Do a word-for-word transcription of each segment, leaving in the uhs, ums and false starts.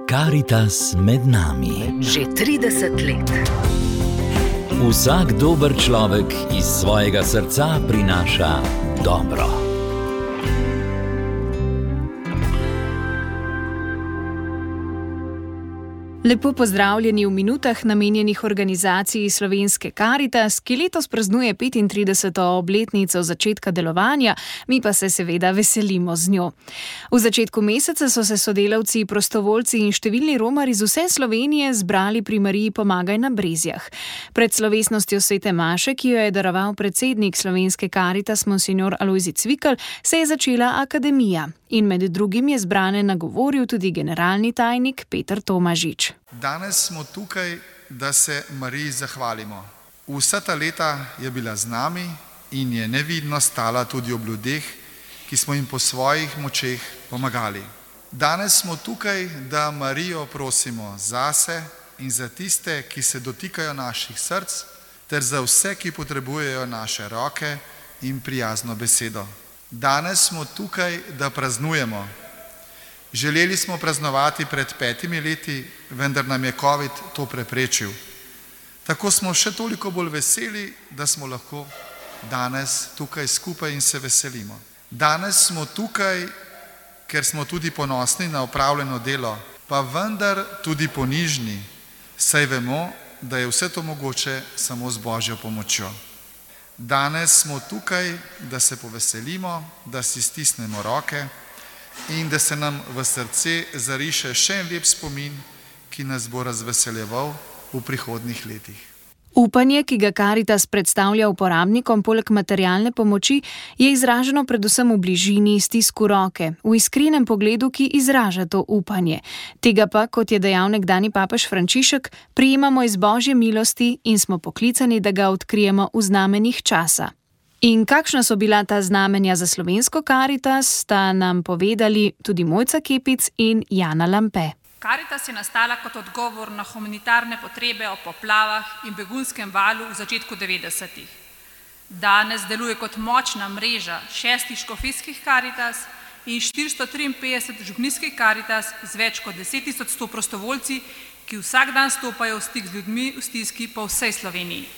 Karitas med nami. Že trideset let. Vsak dober človek iz svojega srca prinaša dobro. Lepo pozdravljeni v minutah namenjenih organizaciji Slovenske Karitas, ki letos praznuje petintrideseto obletnico začetka delovanja, mi pa se seveda veselimo z njo. V začetku meseca so se sodelavci, prostovoljci in številni romari z vse Slovenije zbrali pri Mariji Pomagaj na Brezjah. Pred slovesnostjo svete maše, ki jo je daroval predsednik Slovenske Karitas monsignor Alojzij Cvikl, se je začela akademija. In med drugim je zbrane nagovoril tudi generalni tajnik Peter Tomažič. Danes smo tukaj, da se Mariji zahvalimo. Vsa ta leta je bila z nami in je nevidno stala tudi ob ljudeh, ki smo jim po svojih močeh pomagali. Danes smo tukaj, da Marijo prosimo zase in za tiste, ki se dotikajo naših src, ter za vse, ki potrebujejo naše roke in prijazno besedo. Danes smo tukaj, da praznujemo. Želeli smo praznovati pred petimi leti, vendar nam je COVID to preprečil. Tako smo še toliko bolj veseli, da smo lahko danes tukaj skupaj in se veselimo. Danes smo tukaj, ker smo tudi ponosni na opravljeno delo, pa vendar tudi ponižni, saj vemo, da je vse to mogoče samo z Božjo pomočjo. Danes smo tukaj, da se poveselimo, da si stisnemo roke in da se nam v srce zariše še en lep spomin, ki nas bo razveseljeval v prihodnjih letih. Upanje, ki ga Karitas predstavlja uporabnikom poleg materialne pomoči, je izraženo predvsem v bližini, stisku roke, v iskrenem pogledu, ki izraža to upanje. Tega pa, kot je dejal nekdanji papež Frančišek, prejemamo iz Božje milosti in smo poklicani, da ga odkrijemo v znamenjih časa. In kakšna so bila ta znamenja za Slovensko Karitas, sta nam povedali tudi Mojca Kepic in Jana Lampe. Karitas je nastala kot odgovor na humanitarne potrebe o poplavah in begunskem valu v začetku devetdesetih. Danes deluje kot močna mreža šestih škofijskih Karitas in štiristo triinpetdeset župnijskih Karitas z več kot deset tisoč sto prostovoljci, ki vsak dan stopajo v stik z ljudmi v stiski po vsej Sloveniji.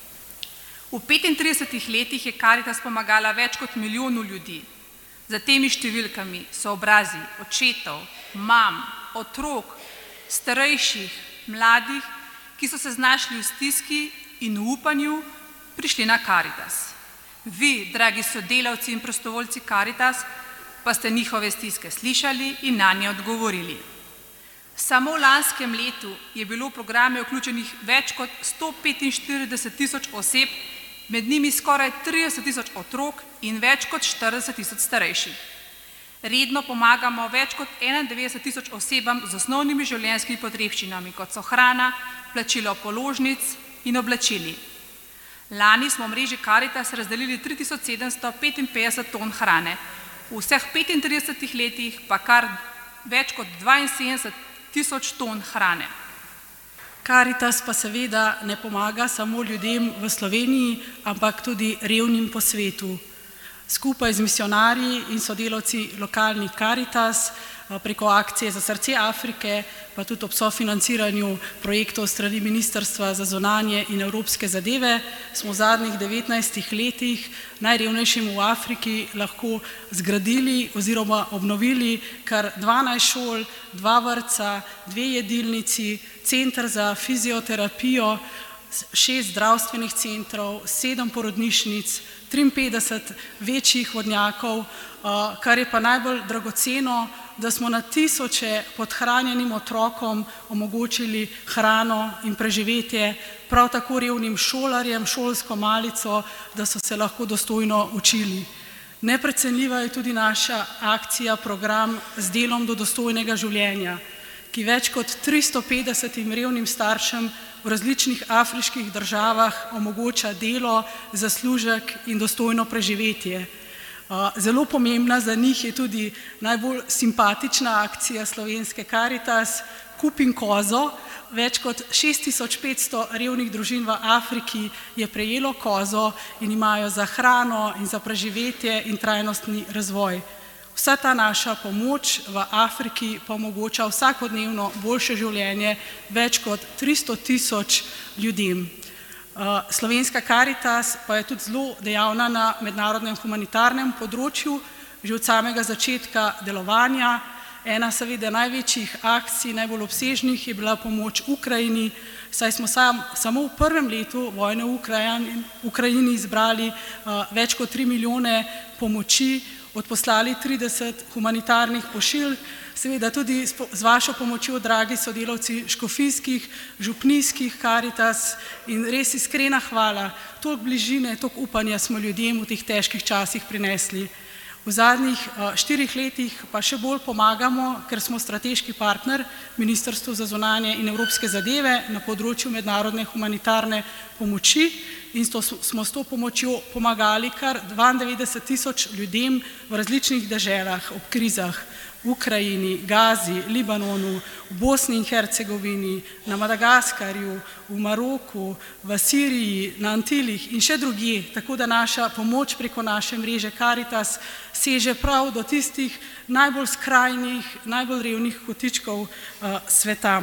V petintridesetih letih je Karitas pomagala več kot milijonu ljudi. Za temi številkami so obrazi očetov, mam, otrok, starejših, mladih, ki so se znašli v stiski in v upanju prišli na Karitas. Vi, dragi sodelavci in prostovoljci Karitas, pa ste njihove stiske slišali in nanje odgovorili. Samo v lanskem letu je bilo v programe vključenih več kot sto petinštirideset tisoč oseb, med njimi skoraj trideset tisoč otrok in več kot štirideset tisoč starejših. Redno pomagamo več kot enaindevetdeset tisoč osebam z osnovnimi življenjskimi potrebščinami, kot so hrana, plačilo položnic in oblačili. Lani smo v mreži Karitas razdelili tri tisoč sedemsto petinpetdeset ton hrane, v vseh petintridesetih letih pa kar več kot dvainsedemdeset tisoč ton hrane. Karitas pa seveda ne pomaga samo ljudem v Sloveniji, ampak tudi revnim po svetu. Skupaj z misionarji in sodelavci lokalnih Karitas preko akcije za srce Afrike, pa tudi ob sofinanciranju projektov strani Ministrstva za zunanje in evropske zadeve, smo v zadnjih devetnajstih letih najrevnejšim v Afriki lahko zgradili oziroma obnovili kar dvanajst šol, dva vrtca, dve jedilnici, center za fizioterapijo, šest zdravstvenih centrov, sedem porodnišnic, triinpetdeset večjih vodnjakov, kar je pa najbolj dragoceno, da smo na tisoče podhranjenim otrokom omogočili hrano in preživetje, prav tako revnim šolarjem, šolsko malico, da so se lahko dostojno učili. Neprecenljiva je tudi naša akcija, program Z delom do dostojnega življenja, ki več kot tristo petdesetim revnim staršem v različnih afriških državah omogoča delo, zaslužek in dostojno preživetje. Zelo pomembna za njih je tudi najbolj simpatična akcija Slovenske Karitas Kupim kozo. Več kot šest tisoč petsto revnih družin v Afriki je prejelo kozo in imajo za hrano in za preživetje in trajnostni razvoj. Vsa ta naša pomoč v Afriki pa omogoča vsakodnevno boljše življenje več kot tristo tisoč ljudem. Slovenska Karitas pa je tudi zelo dejavna na mednarodnem humanitarnem področju, že od samega začetka delovanja. Ena seveda največjih akcij, najbolj obsežnih je bila pomoč Ukrajini, saj smo sam, samo v prvem letu vojne v Ukrajini, Ukrajini izbrali uh, več kot tri milijone pomoči, odposlali trideset humanitarnih pošiljk, seveda tudi z vašo pomočjo, dragi sodelavci škofijskih, župnijskih Karitas, in res iskrena hvala. Toliko bližine, toliko upanja smo ljudem v teh težkih časih prinesli. V zadnjih štirih letih pa še bolj pomagamo, ker smo strateški partner Ministrstvu za zunanje in evropske zadeve na področju mednarodne humanitarne pomoči, in to smo s to pomočjo pomagali kar dvaindevetdeset tisoč ljudem v različnih deželah ob krizah, v Ukrajini, Gazi, Libanonu, v Bosni in Hercegovini, na Madagaskarju, v Maroku, v Siriji, na Antilih in še drugje, tako da naša pomoč preko naše mreže Karitas seže prav do tistih najbolj skrajnih, najbolj revnih kotičkov uh, sveta.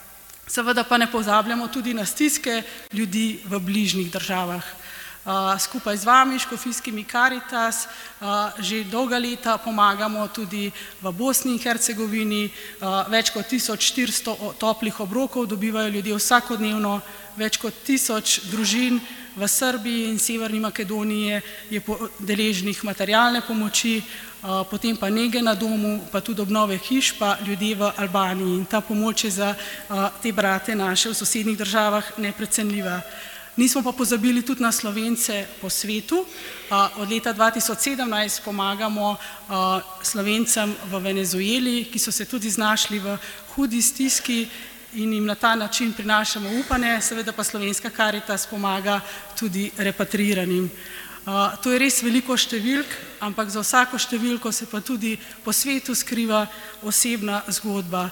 Seveda pa ne pozabljamo tudi na stiske ljudi v bližnjih državah. Uh, skupaj z vami, škofijskimi Karitas, uh, že dolga leta pomagamo tudi v Bosni in Hercegovini, uh, več kot tisoč štiristo toplih obrokov dobivajo ljudje vsakodnevno, več kot tisoč družin v Srbiji in Severni Makedoniji je deležnih materialne pomoči, uh, potem pa nege na domu, pa tudi obnove hiš, pa ljudje v Albaniji. In ta pomoč je za uh, te brate naše v sosednjih državah neprecenljiva. Nismo pa pozabili tudi na Slovence po svetu. Od leta dva tisoč sedemnajst pomagamo Slovencem v Venezueli, ki so se tudi znašli v hudi stiski, in jim na ta način prinašamo upanje, seveda pa Slovenska Karitas pomaga tudi repatriiranim. To je res veliko številk, ampak za vsako številko se pa tudi po svetu skriva osebna zgodba.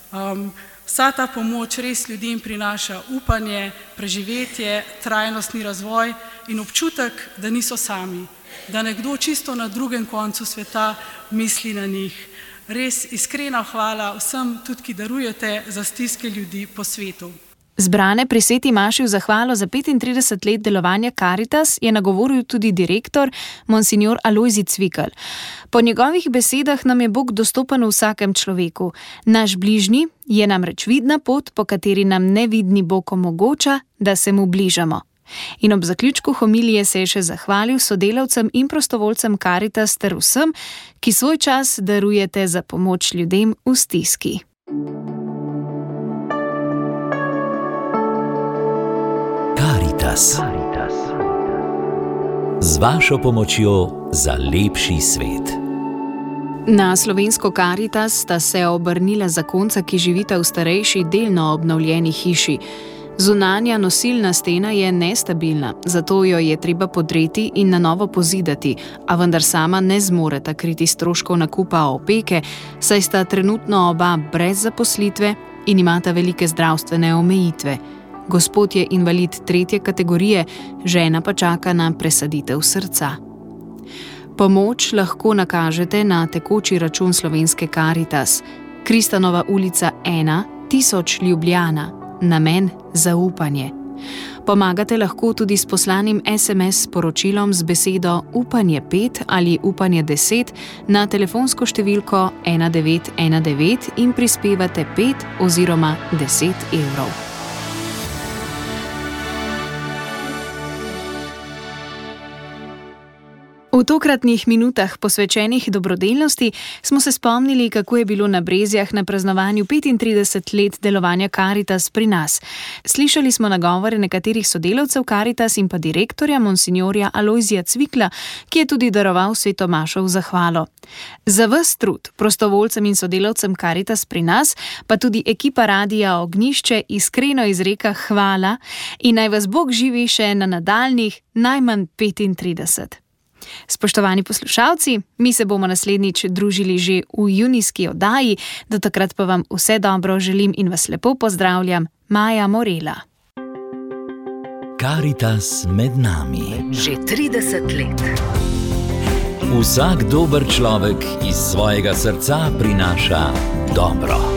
Vsa ta pomoč res ljudem prinaša upanje, preživetje, trajnostni razvoj in občutek, da niso sami, da nekdo čisto na drugem koncu sveta misli na njih. Res iskrena hvala vsem, tudi ki darujete za stiske ljudi po svetu. Zbrane pri sveti maši v zahvalo za petintrideset let delovanja Karitas je nagovoril tudi direktor, monsignor Alojzij Cvikl. Po njegovih besedah nam je Bog dostopen v vsakem človeku. Naš bližnji je namreč vidna pot, po kateri nam nevidni Bog omogoča, da se mu bližamo. In ob zaključku homilije se je še zahvalil sodelavcem in prostovoljcem Karitas ter vsem, ki svoj čas darujete za pomoč ljudem v stiski. Karitas. Z vašo pomočjo za lepši svet. Na slovensko Karitas sta se obrnila zakonca, ki živita v starejši, delno obnovljeni hiši. Zunanja nosilna stena je nestabilna, zato jo je treba podreti in na novo pozidati, a vendar sama ne zmoreta kriti stroškov nakupa opeke, saj sta trenutno oba brez zaposlitve in imata velike zdravstvene omejitve. Gospod je invalid tretje kategorije, žena pa čaka na presaditev srca. Pomoč lahko nakažete na tekoči račun Slovenske Karitas, Kristanova ulica ena, tisoč Ljubljana, namen zaupanje. Pomagate lahko tudi s poslanim es em es sporočilom z besedo upanje pet ali upanje deset na telefonsko številko ena devet ena devet in prispevate pet oziroma deset evrov. V tokratnih minutah posvečenih dobrodelnosti smo se spomnili, kako je bilo na Brezjah na praznovanju petintrideset let delovanja Karitas pri nas. Slišali smo nagovore nekaterih sodelavcev Karitas in pa direktorja monsignorja Alojzija Cvikla, ki je tudi daroval sveto mašo v zahvalo. Za ves trud prostovoljcem in sodelavcem Karitas pri nas, pa tudi ekipa Radia Ognjišče iskreno izreka hvala in naj vas Bog živi še na nadaljnjih najmanj petintrideset. Spoštovani poslušalci, mi se bomo naslednjič družili že v junijski oddaji, do takrat pa vam vse dobro želim in vas lepo pozdravljam, Maja Morela. Karitas med nami. Že trideset let. Vsak dober človek iz svojega srca prinaša dobro.